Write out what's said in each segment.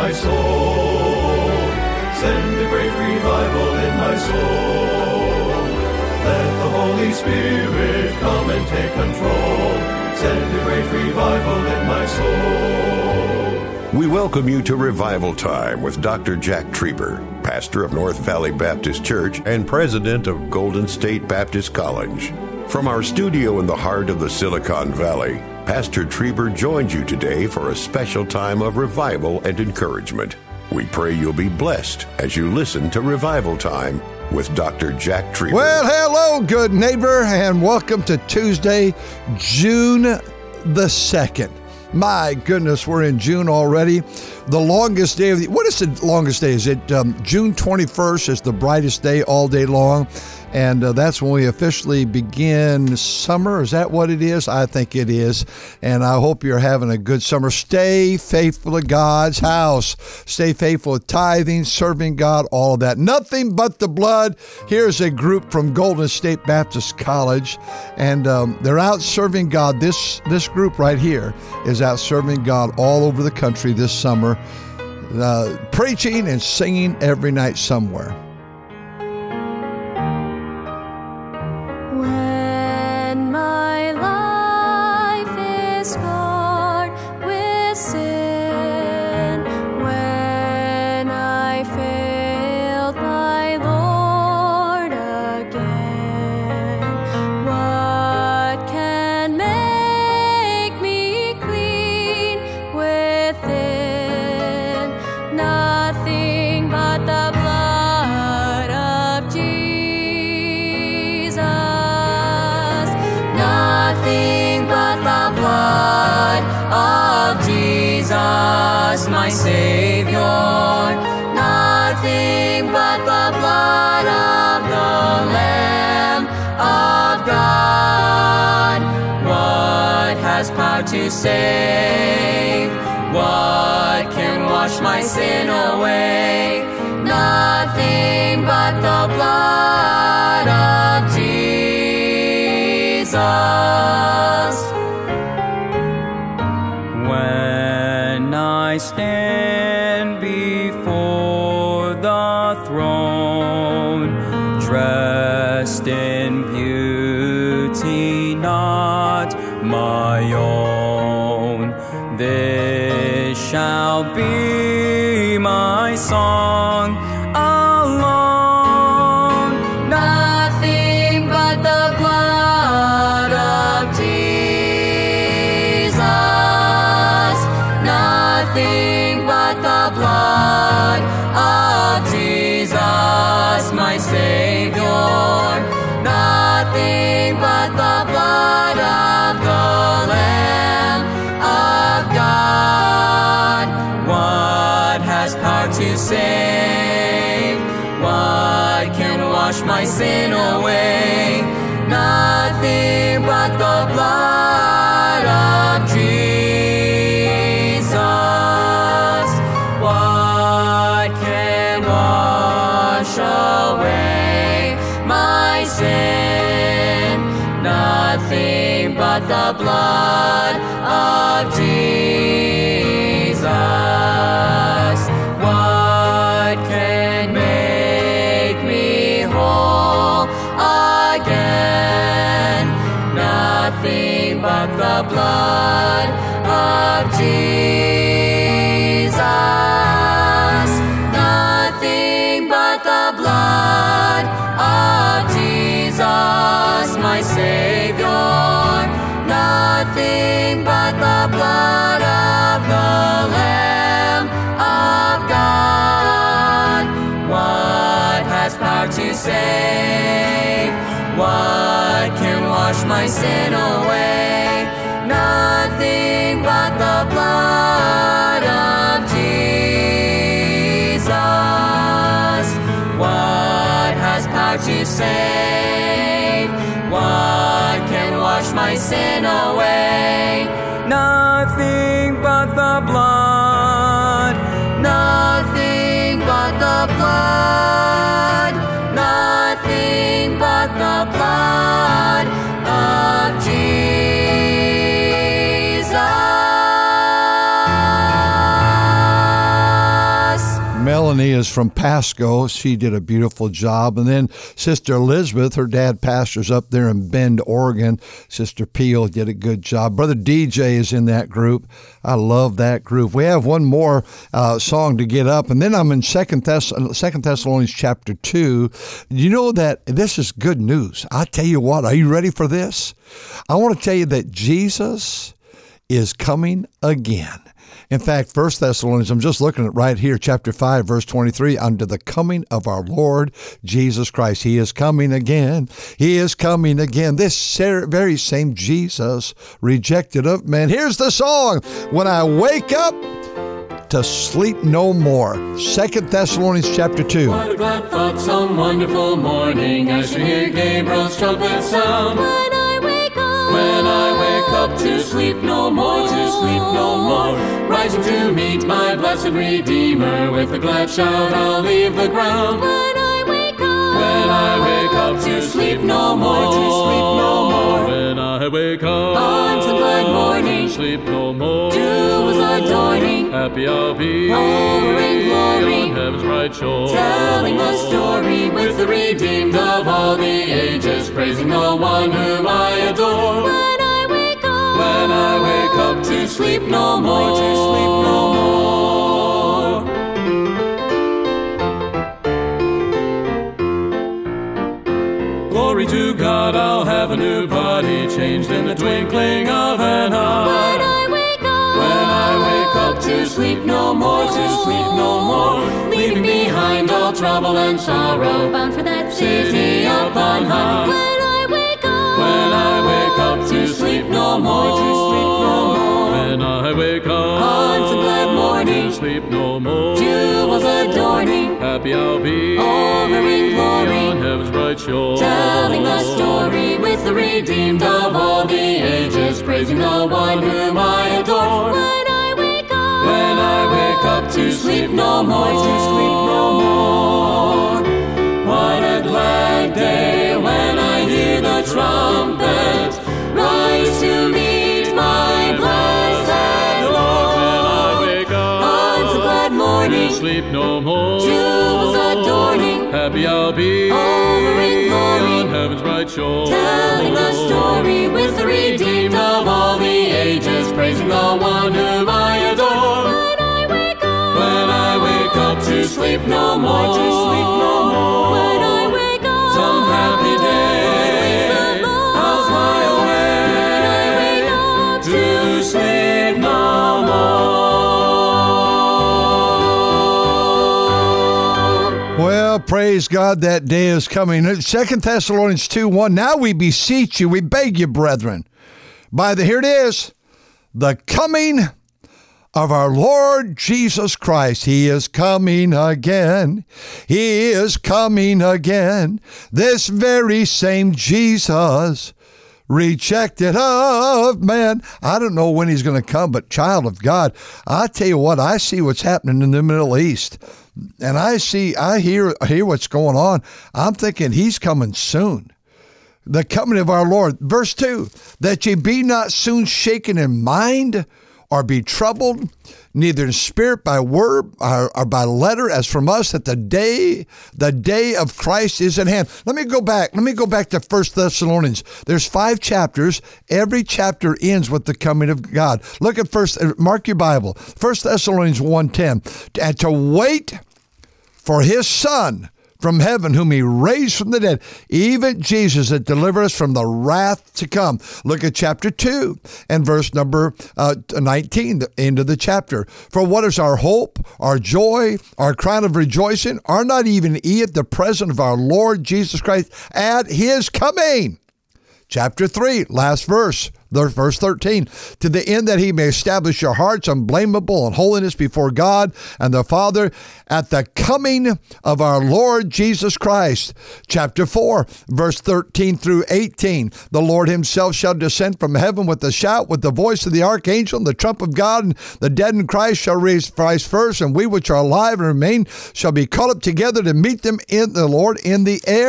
my soul. Send a great revival in my soul. Let the Holy Spirit come and take control. Send a great revival in my soul. We welcome you to Revival Time with Dr. Jack Trieber, pastor of North Valley Baptist Church and president of Golden State Baptist College. From our studio in the heart of the Silicon Valley, Pastor Trieber joins you today for a special time of revival and encouragement. We pray you'll be blessed as you listen to Revival Time with Dr. Jack Trieber. Well, hello, good neighbor, and welcome to Tuesday, June the 2nd. My goodness, we're in June already. The longest day of the... What is the longest day? Is it June 21st is the brightest day all day long? And that's when we officially begin summer. Is that what it is? I think it is. And I hope you're having a good summer. Stay faithful to God's house. Stay faithful to tithing, serving God, all of that. Nothing but the blood. Here's a group from Golden State Baptist College. And they're out serving God. This group right here is out serving God all over the country this summer. Preaching and singing every night somewhere. When my life is scarred with sin, when I failed my Lord again, what can make me clean within? Nothing but the blood of Jesus. Nothing but the blood of Jesus, my Savior. Nothing but the blood of the Lamb of God. What has power to save? What can wash my sin away? Nothing but the blood of Jesus. When I stand before the throne, dressed in beauty not my own, this shall be my song alone. Nothing but the blood of Jesus. Nothing but the blood of Jesus, my Savior. Nothing but the blood of the Lamb of God. What has power to save? What can wash my sin away? Nothing but the blood of Jesus. What can wash away my sin? Nothing but the blood of Jesus. What can make me whole again? Nothing but the blood of Jesus. Nothing but the blood of Jesus, my Savior. Nothing but the blood of the Lamb of God. What has power to save? What can wash my sin away? Nothing but the blood of Jesus. What has power to save? What can wash my sin away? Nothing but the blood. Nothing but the blood. Nothing but the blood of Jesus. Melanie is from Pasco. She did a beautiful job. And then Sister Elizabeth, her dad pastors up there in Bend, Oregon. Sister Peel did a good job. Brother DJ is in that group. I love that group. We have one more song to get up, and then I'm in 2 Thessalonians chapter 2. You know that this is good news. I tell you what, are you ready for this? I want to tell you that Jesus is coming again. In fact, 1 Thessalonians, I'm just looking at right here, chapter 5, verse 23, unto the coming of our Lord Jesus Christ. He is coming again. He is coming again. This very same Jesus, rejected of men. Here's the song, When I Wake Up to Sleep No More. 2 Thessalonians chapter 2. What a glad thought some wonderful morning as you hear Gabriel's trumpet sound. When I wake up to sleep no more, to sleep no more, rising to meet my blessed Redeemer, with a glad shout I'll leave the ground. When I wake up to sleep no more, to sleep no more, when I wake up on some glad morning, to sleep no more, Dew was adorning, happy I'll be over in glory, on heaven's bright shore, telling the story with the redeemed of all the ages, praising the one whom I adore. When I wake up to sleep no more, to sleep no more. Glory to God, I'll have a new body, changed in the twinkling of an eye. When I wake up to sleep no more, to sleep no more, leaving behind all trouble and sorrow, bound for that city up on high. When I wake up to sleep no more, to sleep no more, when I wake up on some glad morning, to sleep no more, Dew was adorning, happy I'll be over in glory, on heaven's bright shore, telling the story with the redeemed of all the ages, praising the one whom I adore. When I wake up to sleep no more, to sleep no more, what a glad day when I hear the trumpet rise to meet my blessed Lord. When I wake up on some glad morning, sleep no more, Dew was adorning, happy I'll be over in glory, on heaven's bright shore, telling the story with the redeemed of all the ages, praising the one whom I adore. When I wake up to sleep no more, to sleep no more, when I wake up some happy day, I'll fly away to sleep no more. Well, praise God, that day is coming. 2 Thessalonians 2:1. Now we beseech you, we beg you, brethren, here it is, the coming of our Lord Jesus Christ. He is coming again. He is coming again. This very same Jesus, rejected of man. I don't know when he's going to come, but child of God, I tell you what, I see what's happening in the Middle East. And I hear what's going on. I'm thinking he's coming soon. The coming of our Lord. Verse 2, that ye be not soon shaken in mind, or be troubled, neither in spirit by word or by letter, as from us, that the day of Christ is at hand. Let me go back to 1 Thessalonians. There's 5 chapters. Every chapter ends with the coming of God. Look at mark your Bible. 1 Thessalonians 1:10. And to wait for his Son from heaven, whom he raised from the dead, even Jesus, that deliver us from the wrath to come. Look at chapter 2 and verse number 19, the end of the chapter. For what is our hope, our joy, our crown of rejoicing? Are not even ye at the presence of our Lord Jesus Christ at his coming? Chapter 3, last verse. Verse 13, to the end that he may establish your hearts unblameable in holiness before God and the Father at the coming of our Lord Jesus Christ. Chapter 4, verse 13 through 18, the Lord himself shall descend from heaven with a shout, with the voice of the archangel and the trump of God, and the dead in Christ shall rise first, and we which are alive and remain shall be caught up together to meet them in the Lord in the air.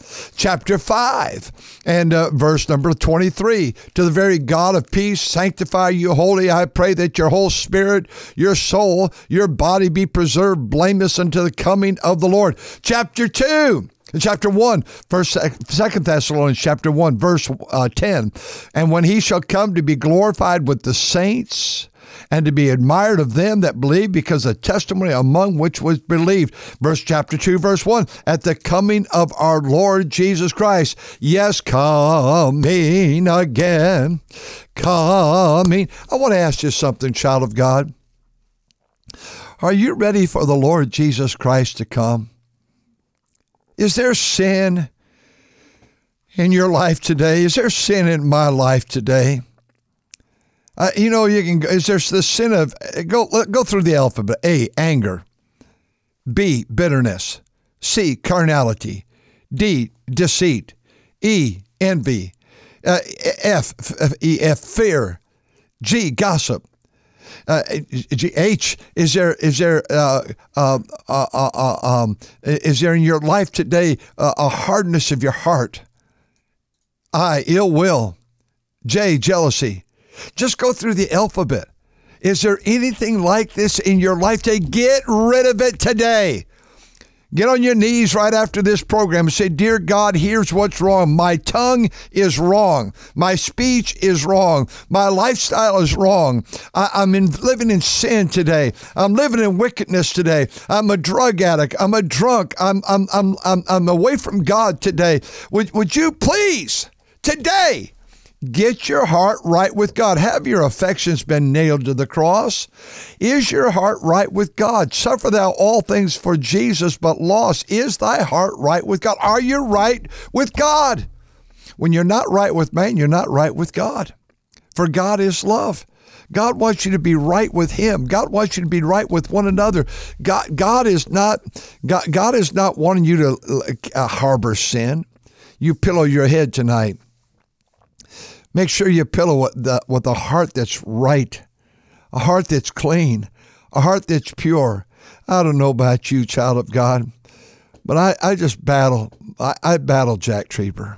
chapter 5 and verse number 23. To the very God of peace, sanctify you wholly. I pray that your whole spirit, your soul, your body be preserved blameless unto the coming of the Lord. Chapter 2. Chapter 1, 2 Thessalonians chapter 1, verse 10. And when he shall come to be glorified with the saints and to be admired of them that believe, because the testimony among which was believed. Chapter 2, verse 1. At the coming of our Lord Jesus Christ. Yes, coming again. Coming. I want to ask you something, child of God. Are you ready for the Lord Jesus Christ to come? Is there sin in your life today? Is there sin in my life today? Is there the sin of, go through the alphabet. A, anger. B, bitterness. C, carnality. D, deceit. E, envy. F, fear. G, gossip. H, is there in your life today a hardness of your heart? I, ill will. J, jealousy. Just go through the alphabet. Is there anything like this in your life today? Get rid of it today. Get on your knees right after this program and say, Dear God, here's what's wrong. My tongue is wrong. My speech is wrong. My lifestyle is wrong. I'm living in sin today. I'm living in wickedness today. I'm a drug addict. I'm a drunk. I'm away from God today. Would you please today get your heart right with God? Have your affections been nailed to the cross? Is your heart right with God? Suffer thou all things for Jesus, but lost. Is thy heart right with God? Are you right with God? When you're not right with man, you're not right with God. For God is love. God wants you to be right with Him. God wants you to be right with one another. God is not wanting you to harbor sin. You pillow your head tonight. Make sure you pillow with a heart that's right, a heart that's clean, a heart that's pure. I don't know about you, child of God, but I just battle. I battle Jack Trieber.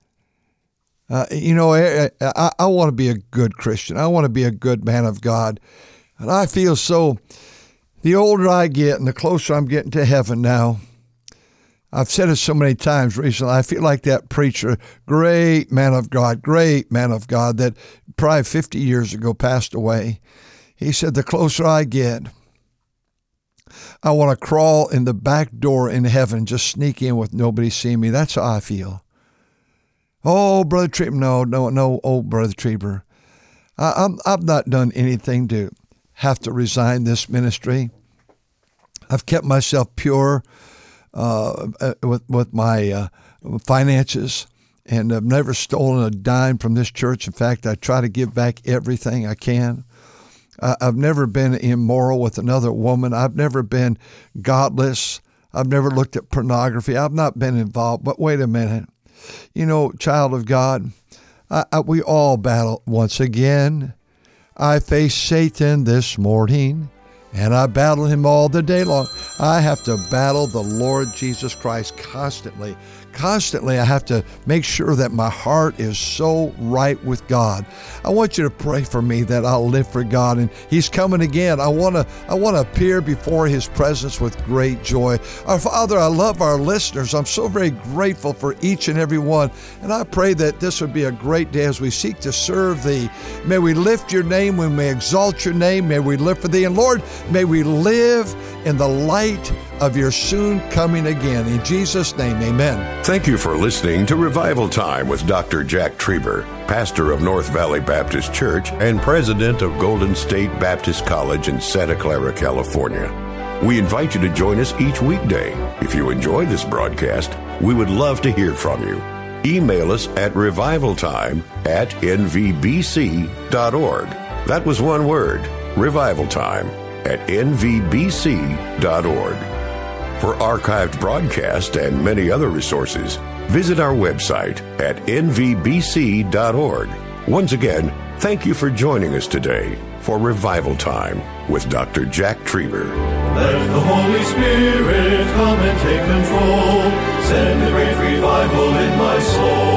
I want to be a good Christian. I want to be a good man of God. And I feel so, the older I get and the closer I'm getting to heaven now, I've said it so many times recently, I feel like that preacher, great man of God, that probably 50 years ago passed away. He said, the closer I get, I want to crawl in the back door in heaven, just sneak in with nobody seeing me. That's how I feel. Oh, Brother Trieber, no, oh, Brother Trieber. I've not done anything to have to resign this ministry. I've kept myself pure with my finances, and I've never stolen a dime from this church. In fact, I try to give back everything I can. I've never been immoral with another woman. I've never been godless. I've never looked at pornography. I've not been involved. But wait a minute. Child of God, we all battle. Once again, I faced Satan this morning, and I battle him all the day long. I have to battle the Lord Jesus Christ constantly. Constantly, I have to make sure that my heart is so right with God. I want you to pray for me that I'll live for God, and He's coming again. I want to appear before His presence with great joy. Our Father, I love our listeners. I'm so very grateful for each and every one, and I pray that this would be a great day as we seek to serve Thee. May we lift Your name, we may exalt Your name, may we live for Thee, and Lord, may we live in the light of Your soon coming again. In Jesus' name, amen. Thank you for listening to Revival Time with Dr. Jack Trieber, pastor of North Valley Baptist Church and president of Golden State Baptist College in Santa Clara, California. We invite you to join us each weekday. If you enjoy this broadcast, we would love to hear from you. Email us at revivaltime@nvbc.org. That was one word, revivaltime@nvbc.org. For archived broadcasts and many other resources, visit our website at nvbc.org. Once again, Thank you for joining us today for Revival Time with Dr. Jack Trieber. Let the Holy Spirit come and take control. Send a great revival in my soul.